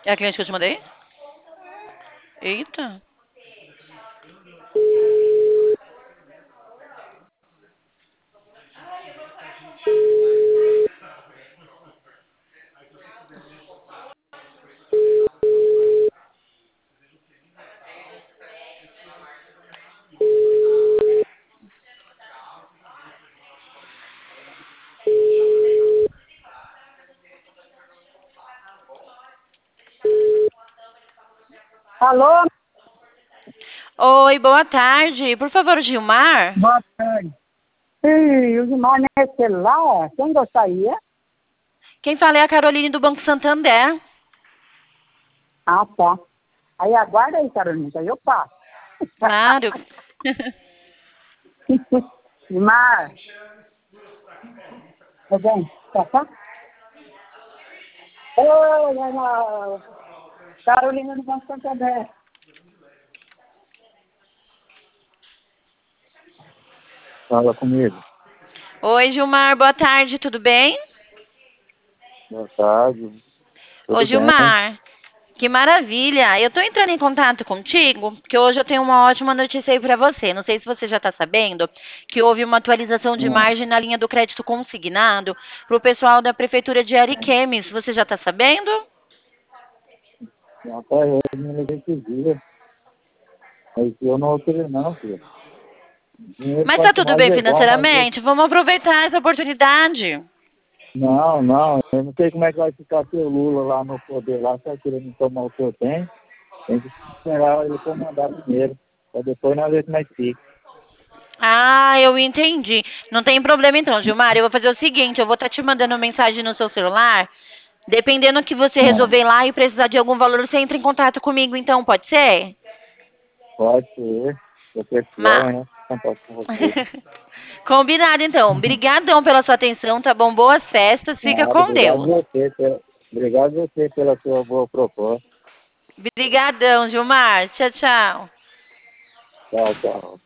É a cliente que eu te mandei? Eita. Alô? Oi, boa tarde. Por favor, Gilmar? Boa tarde. Ih, o Gilmar não é celular? Quem gostaria? Quem fala é a Caroline do Banco Santander. Ah, tá. Aí aguarda aí, Carolina, aí eu passo. Claro. Gilmar, tá bem? Tá? Oi, Ana. Carolina do Banco Santander. Fala comigo. Oi, Gilmar, boa tarde, tudo bem? Boa tarde. Ô, Tudo bem? Gilmar, que maravilha. Eu tô entrando em contato contigo, porque hoje eu tenho uma ótima notícia aí pra você. Não sei se você já tá sabendo que houve uma atualização de Não, margem na linha do crédito consignado pro pessoal da Prefeitura de Ariquemes. Você já tá sabendo? não, tá, eu me liguei esse dia. Mas eu não alterei não, filho. Dinheiro Mas tá quanto tudo mais bem é bom, mas eu... financeiramente? Vamos aproveitar essa oportunidade. Não, eu não sei como é que vai ficar seu Lula lá no poder, lá, só querendo tomar o que eu tenho. Tem que esperar ele comandar primeiro, pra depois nós ver como é que fica. Ah, eu entendi. Não tem problema então, Gilmar. Eu vou fazer o seguinte, eu vou estar te mandando mensagem no seu celular. Dependendo do que você Não, resolver lá e precisar de algum valor, você entra em contato comigo, então, pode ser? pode ser. Se eu precisar, Ma... né? Contato com você. Combinado, então. Obrigadão pela sua atenção, tá bom? Boas festas, fica Nada, com Deus. obrigado a você pela sua boa proposta. Obrigadão, Gilmar. Tchau, tchau. Tchau, tchau.